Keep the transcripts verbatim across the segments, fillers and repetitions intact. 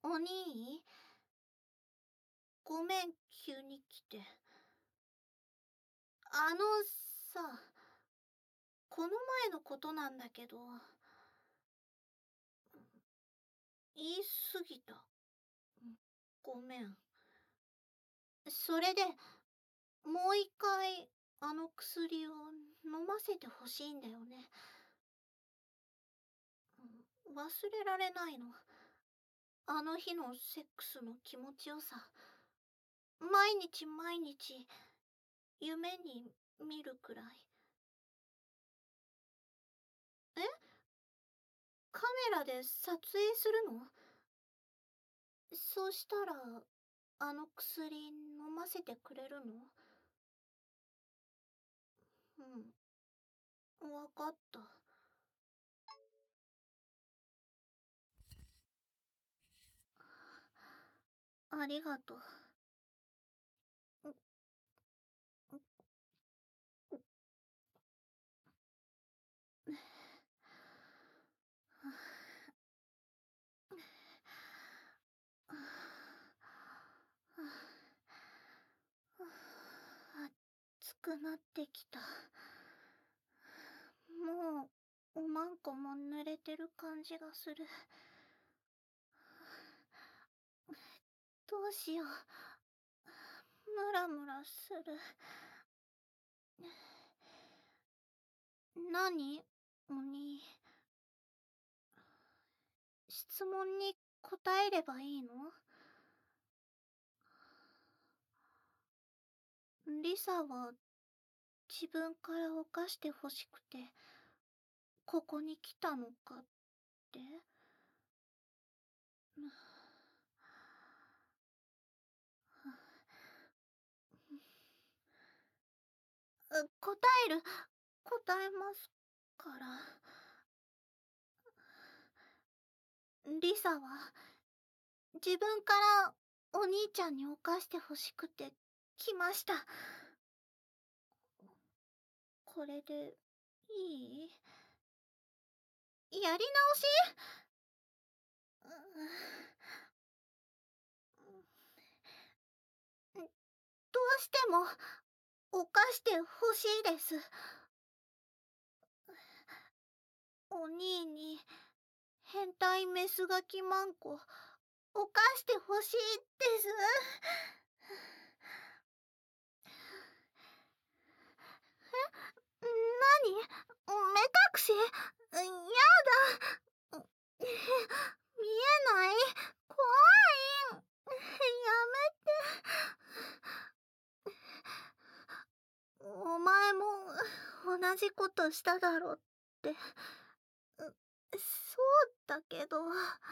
お兄、ごめん、急に来て。あのさ、この前のことなんだけど、言い過ぎた。ごめん。それで、もう一回、あの薬を飲ませてほしいんだよね。忘れられないの。あの日のセックスの気持ちよさ。毎日毎日、夢に見るくらい。え？カメラで撮影するの？そうしたら、あの薬飲ませてくれるの？うん。わかった。ありがとう。暑くなってきた。もう、おまんこも濡れてる感じがする。どうしよう。ムラムラする。何？お兄。質問に答えればいいの？リサは自分から犯してほしくてここに来たのかって？答える。答えますから。リサは自分からお兄ちゃんに犯してほしくて来ました。これでいい？やり直し？どうしても犯してほしいです。お兄に変態メスガキマンコ犯してほしいです。え？何？目隠し？やだ。見えない。怖い。やめて。お前も同じことしただろって。そうだけど。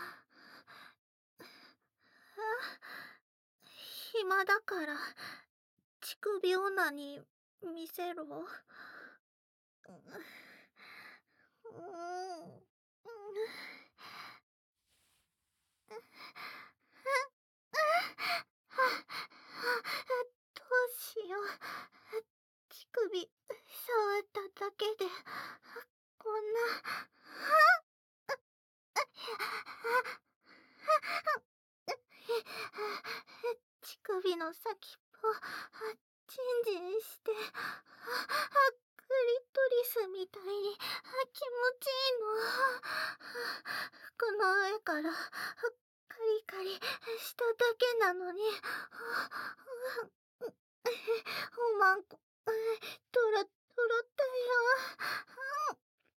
暇だから乳首女に見せろ。うん。どうしよう。乳首触っただけでこんな。乳首の先っぽチンジンしてクリトリスみたいに気持ちいいの。服の上からカリカリしただけなのに。おまんこトロトロだよ。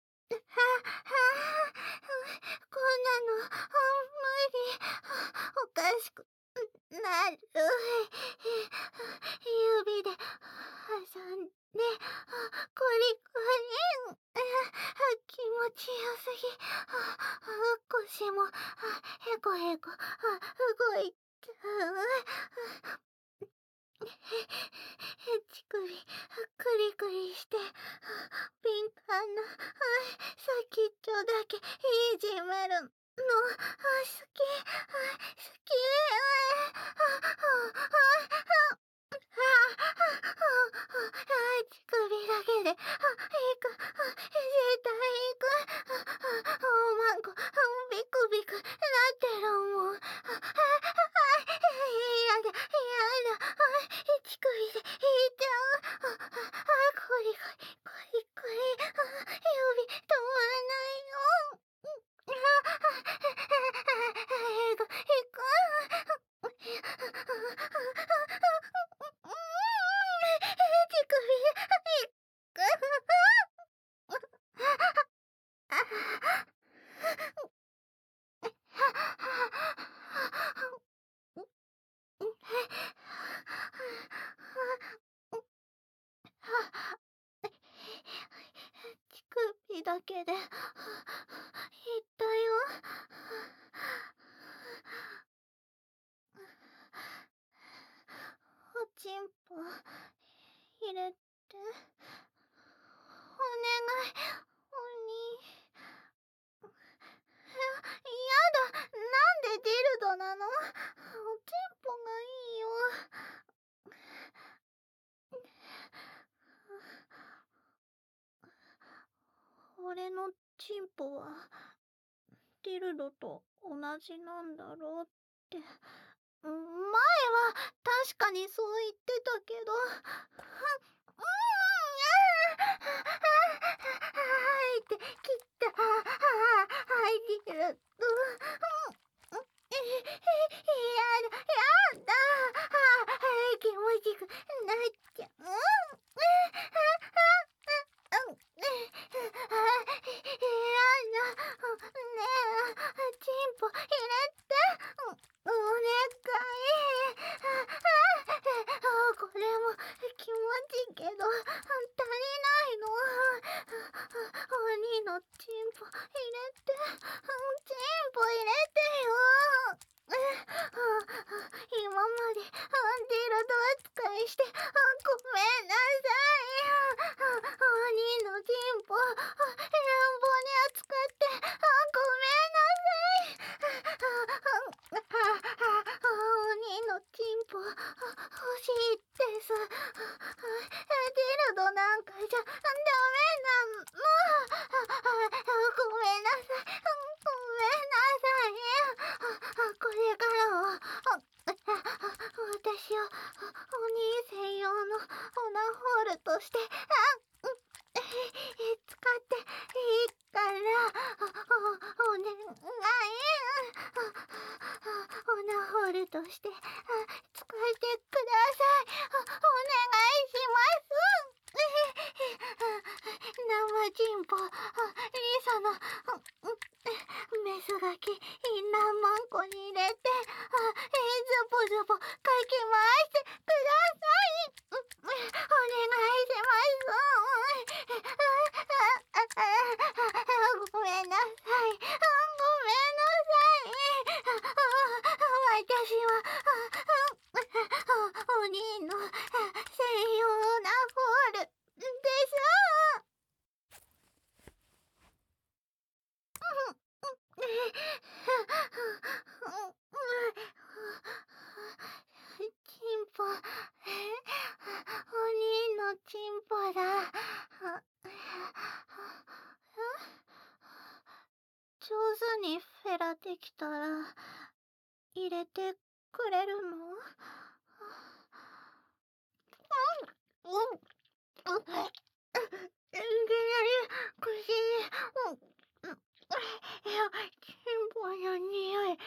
こんなの無理。おかしくなる。指で挟んでコリコリ。気持ちよすぎ。腰もヘコヘコ動いちゃう。乳首クリクリして敏感な先っちょだけいじめるの好き好き。乳首だけで行く絶対行く。おまんこビクビクなってるもん。 じだけで言ったよ。おちんぽ入れてお願い、おに。やだ、なんでディルドなの？おちんぽがいいよ。俺のチンポはディルドと同じなんだろうって。前は確かにそう言ってたけど、うん、はいって切った、はいディルド、やだやだ、気持ちくなっちゃう。ねえ、チンポ入れて、お願い。これも気持ちいいけど足りないの。おにのチンポ入れて、チンポ入れてよ。今までディルド扱いしてごめんなさい。おにのチンポ乱暴に扱ってごめんなさい。おにのチンポ欲しいです。ディルドなんかじゃダメなの。ごめんなさい。ごめんなさい。これからは私をお兄専用のオナホールとして使っていいからお願い。オナホールとして使ってください。お願いします。生チンポリサのメスガキ何万個に入れてズボズボかき回してください。お願いします。ごめんなさい。ごめんなさい。私はお兄の専用なホールでしょ。チンポ、お兄のチンポだ。上手にフェラできたら入れてくれるの？うんうん。いきなり口にいや、チンポの匂い。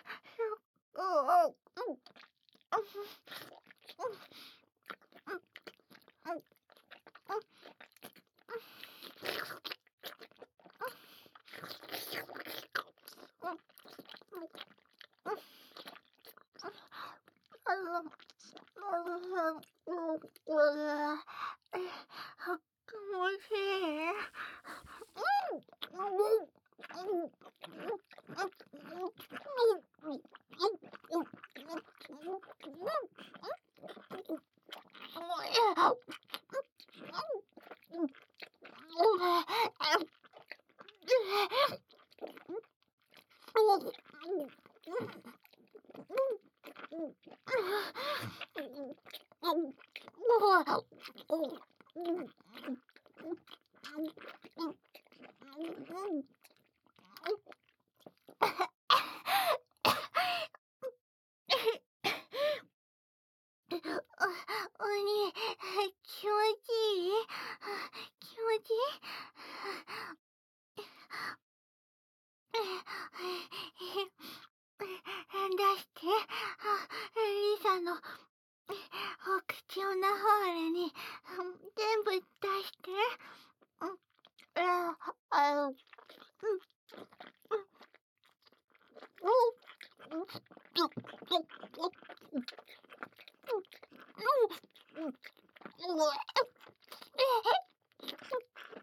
気持ちいい。おに、気持ちいい？気持ちいい？出して、リサのお口オナホールに全部出して。ああ、うん。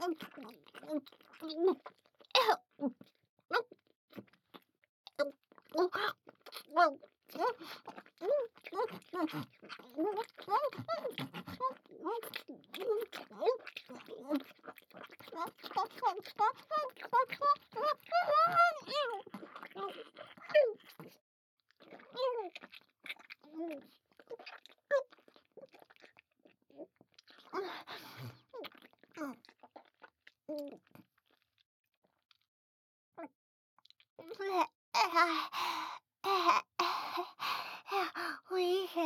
おいしい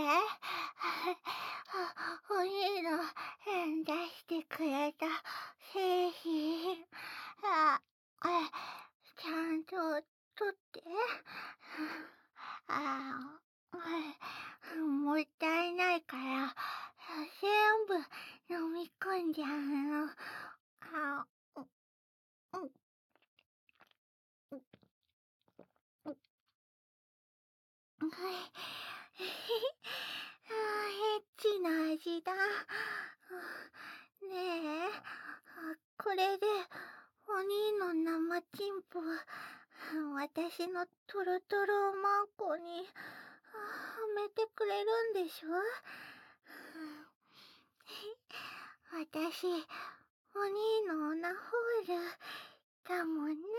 おいの出してくれた製品ああちゃんと取ってあもったいないから全部飲み込んじゃうのあうんはいエッチな味だ。ねえ、これでお兄の生チンポ、私のトロトロマンコにはめてくれるんでしょ？私、お兄のオナホールだもんね。